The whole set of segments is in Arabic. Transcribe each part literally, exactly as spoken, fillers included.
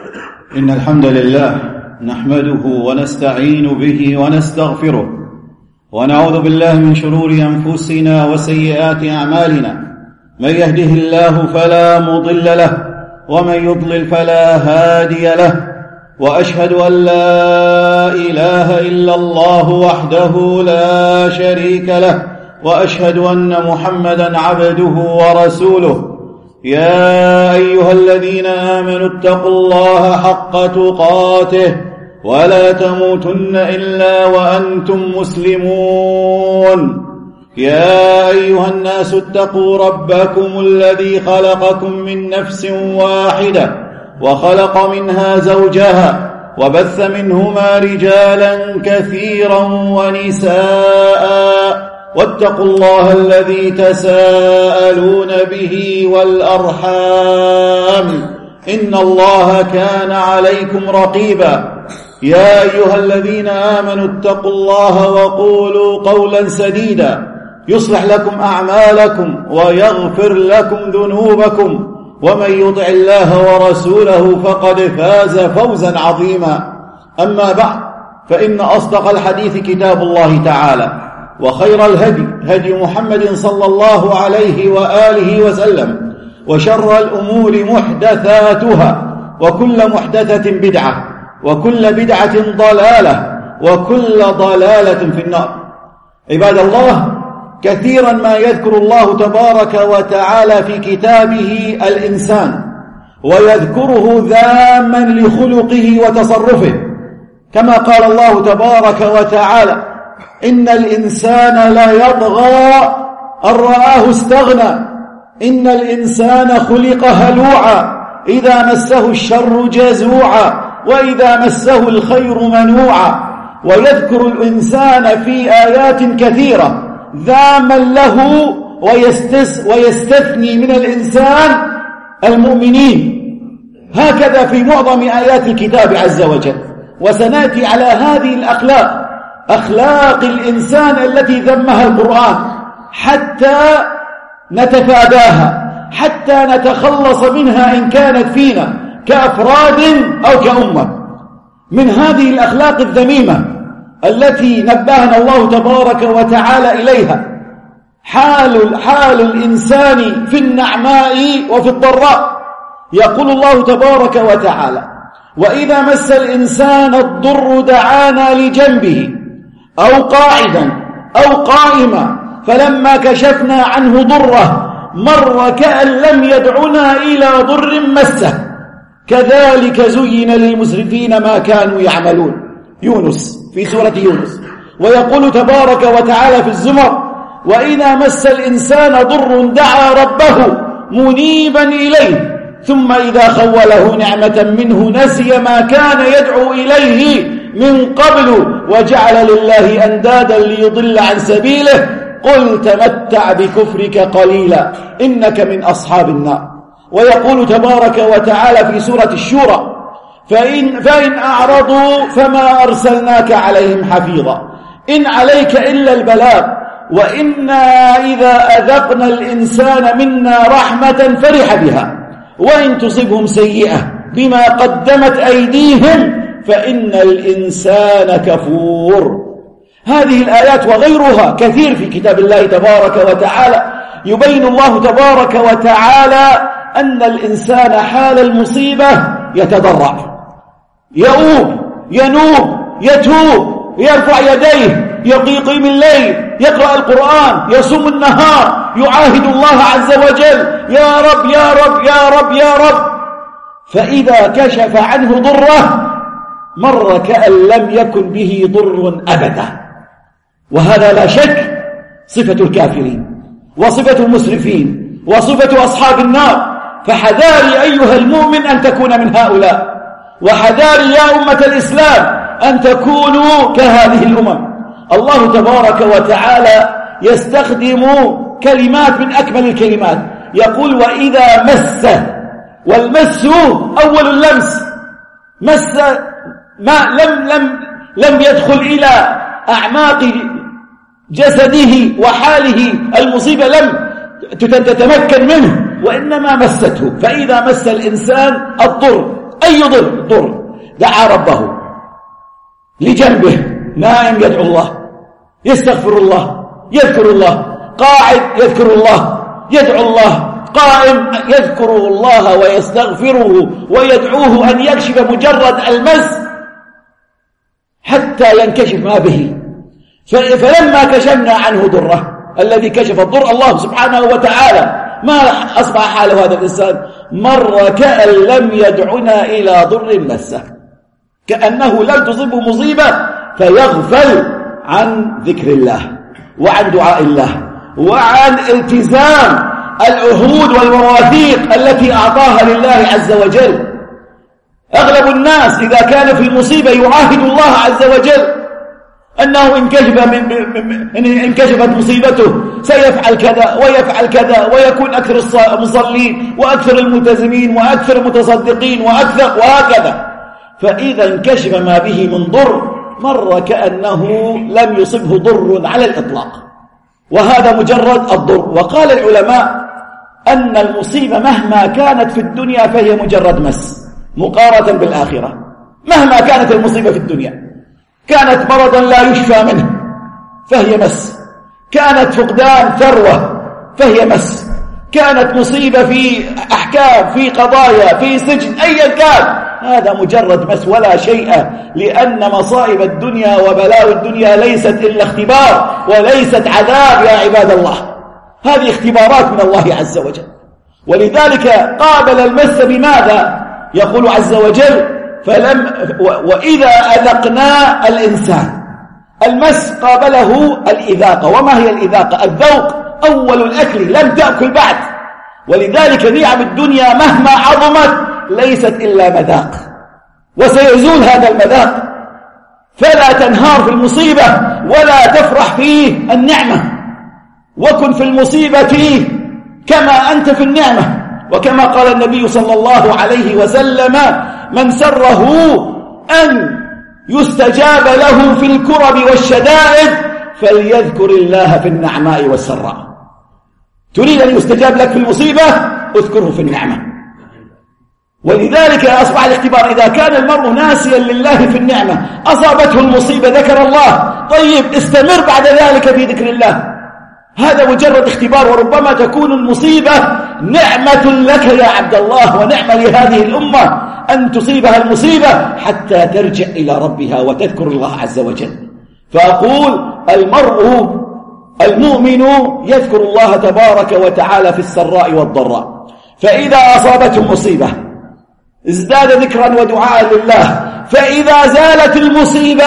إن الحمد لله نحمده ونستعين به ونستغفره، ونعوذ بالله من شرور أنفسنا وسيئات أعمالنا. من يهده الله فلا مضل له، ومن يضلل فلا هادي له، وأشهد أن لا إله إلا الله وحده لا شريك له، وأشهد أن محمدًا عبده ورسوله. يا أيها الذين آمنوا اتقوا الله حق تقاته ولا تموتن إلا وأنتم مسلمون. يا أيها الناس اتقوا ربكم الذي خلقكم من نفس واحدة وخلق منها زوجها وبث منهما رجالا كثيرا ونساء، واتقوا الله الذي تساءلون به والأرحام إن الله كان عليكم رقيبا. يا أيها الذين آمنوا اتقوا الله وقولوا قولا سديدا يصلح لكم أعمالكم ويغفر لكم ذنوبكم، ومن يطع الله ورسوله فقد فاز فوزا عظيما. أما بعد، فإن أصدق الحديث كتاب الله تعالى، وخير الهدي هدي محمد صلى الله عليه وآله وسلم، وشر الأمور محدثاتها، وكل محدثة بدعة، وكل بدعة ضلالة، وكل ضلالة في النار. عباد الله، كثيرا ما يذكر الله تبارك وتعالى في كتابه الإنسان، ويذكره ذاما لخلقه وتصرفه، كما قال الله تبارك وتعالى: إن الإنسان لا يطغى أن رآه استغنى، إن الإنسان خلق هلوعا إذا مسه الشر جزوعا وإذا مسه الخير منوعا. ويذكر الإنسان في آيات كثيرة ذاما له ويستثني من الإنسان المؤمنين، هكذا في معظم آيات الكتاب عز وجل. وسنأتي على هذه الأخلاق، أخلاق الإنسان التي ذمها القرآن، حتى نتفاداها، حتى نتخلص منها إن كانت فينا كأفراد أو كأمة. من هذه الأخلاق الذميمة التي نبهنا الله تبارك وتعالى إليها حال, حال الإنسان في النعماء وفي الضراء. يقول الله تبارك وتعالى: وإذا مس الإنسان الضر دعانا لجنبه أو قاعدا أو قائما فلما كشفنا عنه ضره مر كأن لم يدعنا إلى ضر مسه كذلك زين للمسرفين ما كانوا يعملون. يونس، في سورة يونس. ويقول تبارك وتعالى في الزمر: وإذا مس الإنسان ضر دعا ربه منيبا إليه ثم إذا خوله نعمة منه نسي ما كان يدعو إليه من قبل وجعل لله أندادا ليضل عن سبيله قل تمتع بكفرك قليلا إنك من أصحاب النار. ويقول تبارك وتعالى في سورة الشورى: فإن, فإن أعرضوا فما أرسلناك عليهم حفيظا إن عليك إلا البلاغ وإنا إذا أذقنا الإنسان منا رحمة فرح بها وإن تصبهم سيئة بما قدمت أيديهم فإن الإنسان كفور. هذه الآيات وغيرها كثير في كتاب الله تبارك وتعالى يبين الله تبارك وتعالى أن الإنسان حال المصيبة يتضرع، يؤوب، ينوب، يتوب، يرفع يديه، يقيم الليل، يقرأ القرآن، يصوم النهار، يعاهد الله عز وجل: يا رب يا رب يا رب يا رب. فإذا كشف عنه ضره مر كأن لم يكن به ضر أبدا. وهذا لا شك صفة الكافرين وصفة المسرفين وصفة أصحاب النار. فحذاري أيها المؤمن أن تكون من هؤلاء، وحذاري يا أمة الإسلام أن تكونوا كهذه الأمم. الله تبارك وتعالى يستخدم كلمات من أكمل الكلمات، يقول: وإذا مس، والمس أول اللمس، مس ما لم, لم, لم يدخل إلى أعماق جسده وحاله، المصيبة لم تتمكن منه وإنما مسته. فإذا مس الإنسان الضر أي ضر ضر دعا ربه لجنبه، نائم يدعو الله، يستغفر الله، يذكر الله، قاعد يذكر الله، يدعو الله، قائم يذكر الله ويستغفره ويدعوه أن يكشف مجرد المس حتى ينكشف ما به. فلما كشفنا عنه ضره الذي كشف الضر الله سبحانه وتعالى، ما أصبح حال هذا الإنسان؟ مر كأن لم يدعنا إلى ضر مسه، كأنه لم تصبه مصيبة فيغفل عن ذكر الله وعن دعاء الله وعن التزام العهود والمواثيق التي أعطاها لله عز وجل. أغلب الناس إذا كان في مصيبة يعاهد الله عز وجل أنه إن كشف من إن كشفت مصيبته سيفعل كذا ويفعل كذا ويكون أكثر المصلين وأكثر الملتزمين وأكثر المتصدقين وأكثر وهكذا. فإذا انكشف ما به من ضر مر كأنه لم يصبه ضر على الإطلاق، وهذا مجرد الضر. وقال العلماء أن المصيبة مهما كانت في الدنيا فهي مجرد مس مقارنة بالآخرة. مهما كانت المصيبة في الدنيا، كانت مرضا لا يشفى منه فهي مس، كانت فقدان ثروة فهي مس، كانت مصيبة في أحكام في قضايا في سجن أيا كان، هذا مجرد مس ولا شيء، لأن مصائب الدنيا وبلاء الدنيا ليست إلا اختبار وليست عذاب يا عباد الله، هذه اختبارات من الله عز وجل. ولذلك قابل المس بماذا؟ يقول عز وجل فلم وإذا أذقنا الإنسان، المس قابله الإذاقة. وما هي الإذاقة؟ الذوق، أول الأكل، لم تأكل بعد. ولذلك نعم الدنيا مهما عظمت ليست إلا مذاق، وسيزول هذا المذاق، فلا تنهار في المصيبة ولا تفرح في النعمة، وكن في المصيبة كما أنت في النعمة. وكما قال النبي صلى الله عليه وسلم من سره أن يستجاب له في الكرب والشدائد فليذكر الله في النعماء والسراء. تريد أن يستجاب لك في المصيبة اذكره في النعمة. ولذلك أصبح الاختبار إذا كان المرء ناسيا لله في النعمة أصابته المصيبة ذكر الله، طيب استمر بعد ذلك في ذكر الله، هذا مجرد اختبار. وربما تكون المصيبة نعمة لك يا عبد الله ونعمة لهذه الأمة أن تصيبها المصيبة حتى ترجع إلى ربها وتذكر الله عز وجل. فأقول المرء المؤمن يذكر الله تبارك وتعالى في السراء والضراء، فإذا أصابته مصيبة ازداد ذكرا ودعاء لله، فإذا زالت المصيبة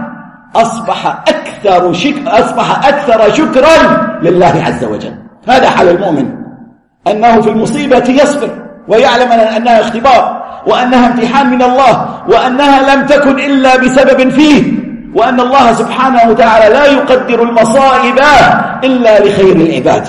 أصبح أكثر شك... أصبح أكثر شكرا لله عز وجل. هذا حال المؤمن، أنه في المصيبة يصبر ويعلم أنها اختبار وأنها امتحان من الله وأنها لم تكن إلا بسبب فيه، وأن الله سبحانه وتعالى لا يقدر المصائب إلا لخير العباد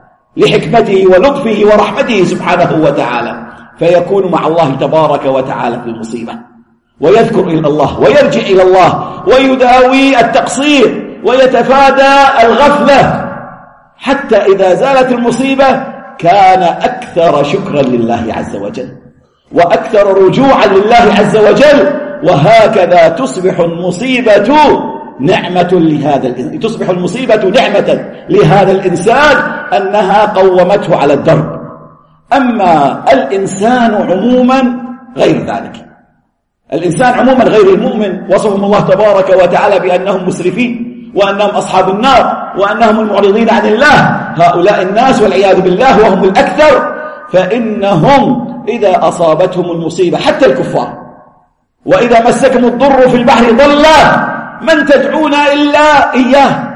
لحكمته ولطفه ورحمته سبحانه وتعالى، فيكون مع الله تبارك وتعالى في المصيبة ويذكر إلى الله ويرجع إلى الله ويداوي التقصير ويتفادى الغفلة، حتى إذا زالت المصيبة كان أكثر شكرا لله عز وجل وأكثر رجوعا لله عز وجل. وهكذا تصبح المصيبة نعمة لهذا الإنسان، تصبح المصيبة نعمة لهذا الإنسان أنها قومته على الدرب. أما الإنسان عموما غير ذلك، الإنسان عموما غير المؤمن وصفهم الله تبارك وتعالى بأنهم مسرفين وأنهم أصحاب النار وأنهم المعرضين عن الله، هؤلاء الناس والعياذ بالله وهم الأكثر، فإنهم إذا أصابتهم المصيبة حتى الكفار وإذا مسكم الضر في البحر ضل من تدعون إلا إياه.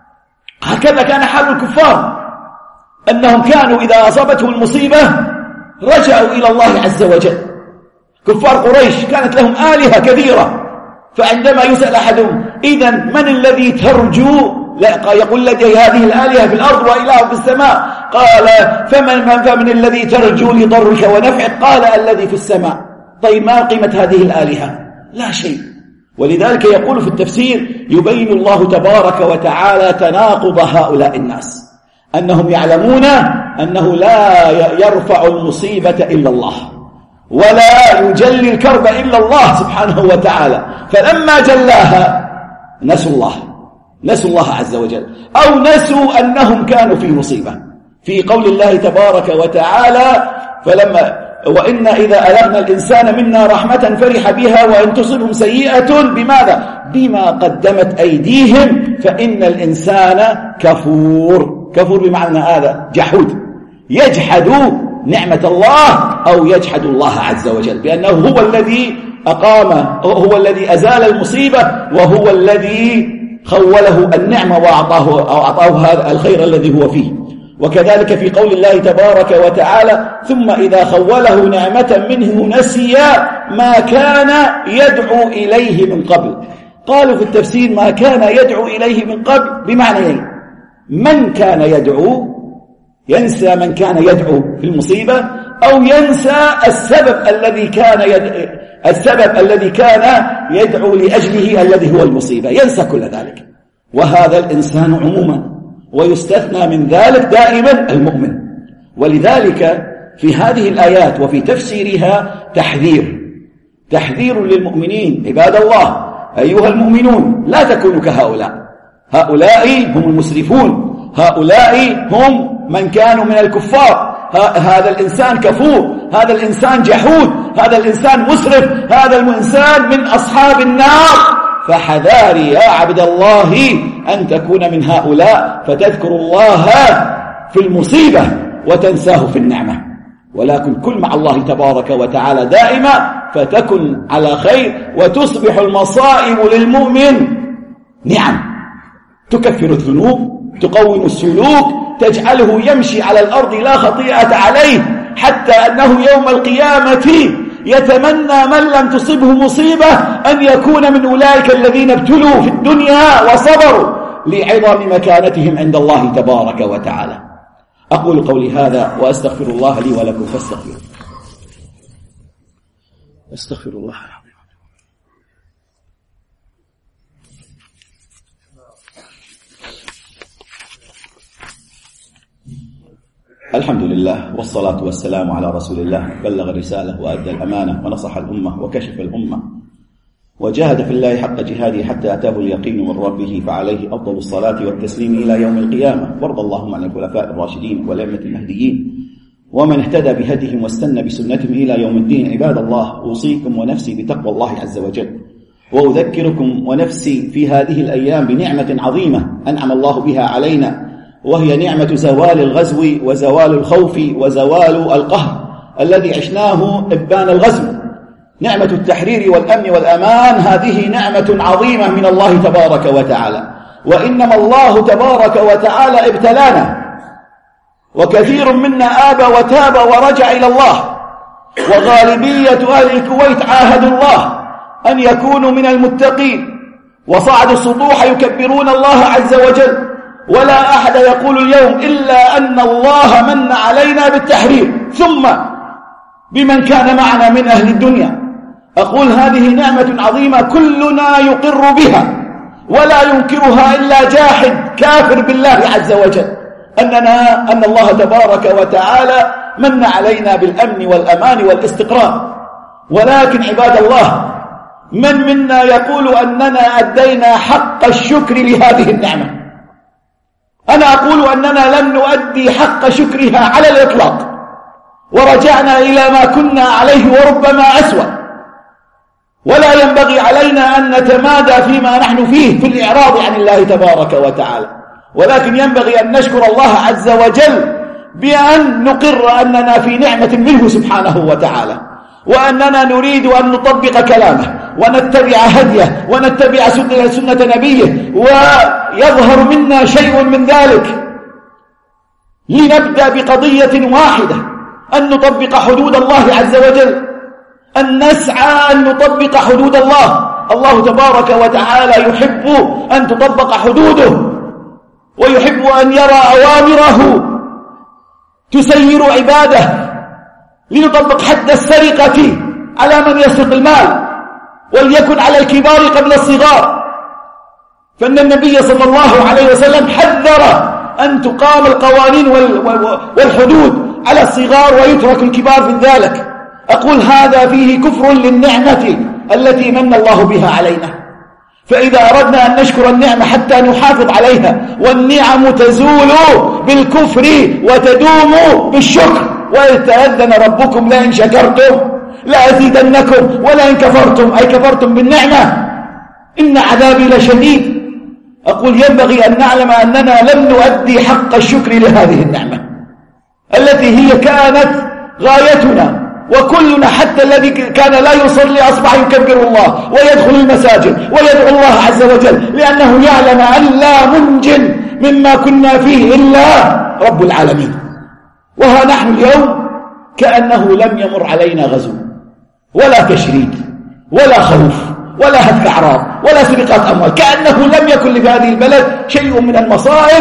هكذا كان حال الكفار، أنهم كانوا إذا أصابتهم المصيبة رجعوا إلى الله عز وجل. كفار قريش كانت لهم آلهة كثيرة، فعندما يسأل أحدهم إذن من الذي ترجو، يقول لدي هذه الآلهة في الأرض وإله في السماء، قال فمن, من فمن الذي ترجو لضرك ونفعك؟ قال الذي في السماء. طيب ما قيمة هذه الآلهة؟ لا شيء. ولذلك يقول في التفسير يبين الله تبارك وتعالى تناقض هؤلاء الناس، أنهم يعلمون أنه لا يرفع المصيبة إلا الله، ولا يجلي الكرب إلا الله سبحانه وتعالى، فلما جلاها نسوا الله نسوا الله عز وجل، أو نسوا أنهم كانوا في مصيبة. في قول الله تبارك وتعالى فلما وإن إذا أذقنا الإنسان منا رحمة فرح بها وإن تصبهم سيئة بماذا؟ بما قدمت أيديهم فإن الإنسان كفور. كفور بمعنى هذا جحود، يجحد نعمة الله أو يجحد الله عز وجل، بأنه هو الذي أقام، هو الذي أزال المصيبة، وهو الذي خوله النعمة وأعطاه, وأعطاه هذا الخير الذي هو فيه. وكذلك في قول الله تبارك وتعالى ثم إذا خوله نعمة منه نسي ما كان يدعو إليه من قبل. قالوا في التفسير ما كان يدعو إليه من قبل بمعنى ايه؟ من كان يدعو، ينسى من كان يدعو في المصيبة، أو ينسى السبب الذي كان يدعو السبب الذي كان يدعو لأجله الذي هو المصيبة، ينسى كل ذلك. وهذا الإنسان عموما، ويستثنى من ذلك دائما المؤمن. ولذلك في هذه الآيات وفي تفسيرها تحذير تحذير للمؤمنين. عباد الله أيها المؤمنون لا تكونوا كهؤلاء، هؤلاء هم المسرفون، هؤلاء هم من كانوا من الكفار. هذا الإنسان كفور، هذا الإنسان جحود، هذا الإنسان مسرف، هذا الإنسان من أصحاب النار. فحذاري يا عبد الله أن تكون من هؤلاء فتذكر الله في المصيبة وتنساه في النعمة، ولكن كن مع الله تبارك وتعالى دائما فتكن على خير، وتصبح المصائب للمؤمن نعم تكفر الذنوب، تقوم السلوك، تجعله يمشي على الأرض لا خطيئة عليه، حتى أنه يوم القيامة يتمنى من لم تصبه مصيبة أن يكون من أولئك الذين ابتلوا في الدنيا وصبروا لعظم مكانتهم عند الله تبارك وتعالى. أقول قولي هذا وأستغفر الله لي ولكم فاستغفروا. أستغفر الله. الحمد لله والصلاة والسلام على رسول الله، بلغ الرسالة وأدى الأمانة ونصح الأمة وكشف الأمة وجاهد في الله حق جهاده حتى أتاه اليقين من ربه، فعليه أفضل الصلاة والتسليم إلى يوم القيامة. وارض اللهم عن الخلفاء الراشدين والأئمة المهديين ومن اهتدى بهديهم واستنى بسنتهم إلى يوم الدين. عباد الله أوصيكم ونفسي بتقوى الله عز وجل، وأذكركم ونفسي في هذه الأيام بنعمة عظيمة أنعم الله بها علينا، وهي نعمة زوال الغزو وزوال الخوف وزوال القهر الذي عشناه إبان الغزو. نعمة التحرير والأمن والأمان هذه نعمة عظيمة من الله تبارك وتعالى، وإنما الله تبارك وتعالى ابتلانا، وكثير منا آبى وتاب ورجع إلى الله، وغالبية أهل الكويت عاهدوا الله أن يكونوا من المتقين، وصعدوا السطوح يكبرون الله عز وجل، ولا أحد يقول اليوم إلا أن الله من علينا بالتحرير، ثم بمن كان معنا من أهل الدنيا. أقول هذه نعمة عظيمة كلنا يقر بها ولا ينكرها إلا جاحد كافر بالله عز وجل، أننا أن الله تبارك وتعالى من علينا بالأمن والأمان والاستقرار. ولكن عباد الله من منا يقول أننا أدينا حق الشكر لهذه النعمة؟ أنا أقول أننا لم نؤدي حق شكرها على الإطلاق، ورجعنا إلى ما كنا عليه وربما أسوأ. ولا ينبغي علينا أن نتمادى فيما نحن فيه في الإعراض عن الله تبارك وتعالى، ولكن ينبغي أن نشكر الله عز وجل بأن نقر أننا في نعمة منه سبحانه وتعالى، وأننا نريد أن نطبق كلامه ونتبع هديه ونتبع سنة نبيه، ويظهر منا شيء من ذلك لنبدأ بقضية واحدة، أن نطبق حدود الله عز وجل، أن نسعى أن نطبق حدود الله. الله تبارك وتعالى يحب أن تطبق حدوده، ويحب أن يرى أوامره تسير عباده. لنطبق حد السرقة على من يسرق المال، وليكن على الكبار قبل الصغار، فإن النبي صلى الله عليه وسلم حذر أن تقام القوانين والحدود على الصغار ويترك الكبار من ذلك. أقول هذا فيه كفر للنعمة التي من الله بها علينا. فإذا أردنا أن نشكر النعمة حتى نحافظ عليها، والنعم تزول بالكفر وتدوم بالشكر، وإذ تأذن ربكم لئن شكرتم لأزيدنكم ولئن كفرتم أي كفرتم بالنعمة إن عذابي لشديد. أقول ينبغي أن نعلم أننا لم نؤدي حق الشكر لهذه النعمة التي هي كانت غايتنا، وكلنا حتى الذي كان لا يصلي أصبح يكبر الله ويدخل المساجد ويدعو الله عز وجل، لأنه يعلم أن لا منجٍ مما كنا فيه إلا رب العالمين. وها نحن اليوم كأنه لم يمر علينا غزو ولا تشريد ولا خوف ولا هتك أعراض ولا سرقات أموال، كأنه لم يكن لهذه البلد شيء من المصائب.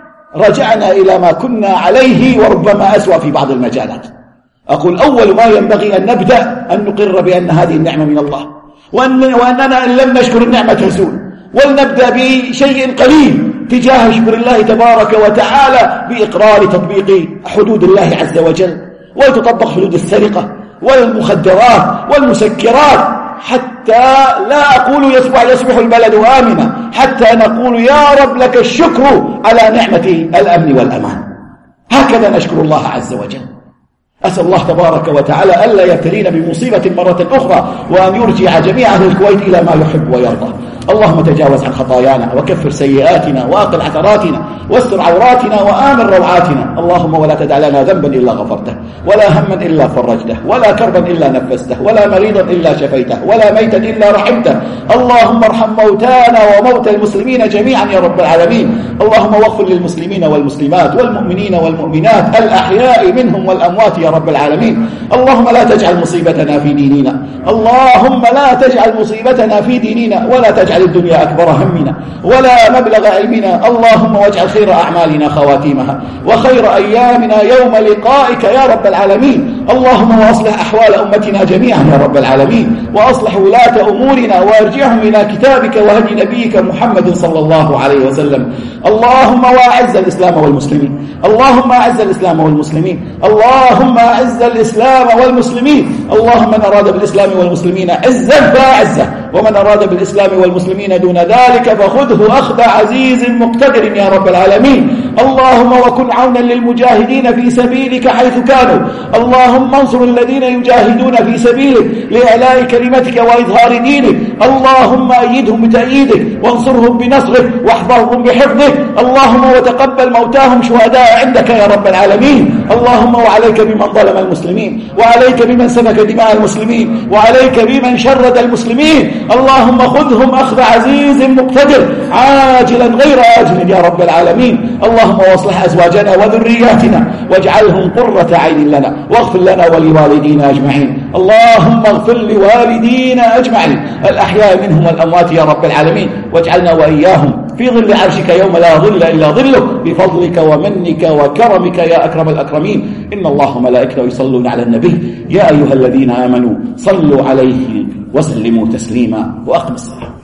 رجعنا إلى ما كنا عليه وربما أسوأ في بعض المجالات. أقول أول ما ينبغي أن نبدأ أن نقر بأن هذه النعمة من الله، وأن وأننا إن لم نشكر النعمة تزول. ولنبدأ بشيء قليل تجاه شكر الله تبارك وتعالى بإقرار تطبيق حدود الله عز وجل، وتطبق حدود السرقة والمخدرات والمسكرات، حتى لا أقول يصبح, يصبح البلد آمنا، حتى نقول يا رب لك الشكر على نعمة الأمن والأمان. هكذا نشكر الله عز وجل. أسأل الله تبارك وتعالى ألا يبتلينا بمصيبة مرة أخرى، وأن يرجع جميع أهل الكويت إلى ما يحب ويرضى. اللهم تجاوز عن خطايانا وكفر سيئاتنا وأقل عثراتنا واستر عوراتنا وآمن روعاتنا. اللهم ولا تدع لنا ذنبا إلا غفرته، ولا هما إلا فرجته، ولا كربا إلا نفسته، ولا مريضا إلا شفيته، ولا ميتا إلا رحمته. اللهم ارحم موتانا وموتى المسلمين جميعا يا رب العالمين. اللهم واغفر للمسلمين والمسلمات والمؤمنين والمؤمنات الأحياء منهم والأموات يا رب العالمين. اللهم لا تجعل مصيبتنا في ديننا، اللهم لا تجعل مصيبتنا في ديننا، ولا تجعل الدنيا أكبر همنا ولا مبلغ علمنا. اللهم واجعل خير أعمالنا خواتيمها، وخير أيامنا يوم لقائك يا رب العالمين. اللهم واصلح أحوال أمتنا جميعا يا رب العالمين، وأصلح ولاة أمورنا وارجعهم إلى كتابك وهدي نبيك محمد صلى الله عليه وسلم. اللهم واعز الإسلام والمسلمين، اللهم أعز الإسلام والمسلمين، اللهم أعز الإسلام والمسلمين. اللهم من أراد بالإسلام والمسلمين عزا فأعزه، ومن أراد بالإسلام والمسلمين دون ذلك فخذه أخذ عزيز مقتدر يا رب العالمين. اللهم وكن عونا للمجاهدين في سبيلك حيث كانوا. اللهم انصر الذين يجاهدون في سبيلك لإعلاء كلمتك وإظهار دينك. اللهم أيدهم بتأييدك وانصرهم بنصرك واحفظهم بحفظك. اللهم وتقبل موتاهم شهداء عندك يا رب العالمين. اللهم وعليك بمن ظلم المسلمين، وعليك بمن سفك دماء المسلمين، وعليك بمن شرد المسلمين. اللهم خذهم أخذ عزيز مقتدر عاجلا غير آجل يا رب العالمين. اللهم واصلح أزواجنا وذرياتنا واجعلهم قرة عين لنا، واغفر لنا ولوالدينا أجمعين. اللهم اغفر لوالدينا أجمعين الأحياء منهم والأموات يا رب العالمين، واجعلنا وإياهم في ظل عرشك يوم لا ظل إلا ظلك بفضلك ومنك وكرمك يا أكرم الأكرمين. إن الله وملائكته يصلون على النبي يا أيها الذين آمنوا صلوا عليه وسلموا تسليما، وأقم الصلاة.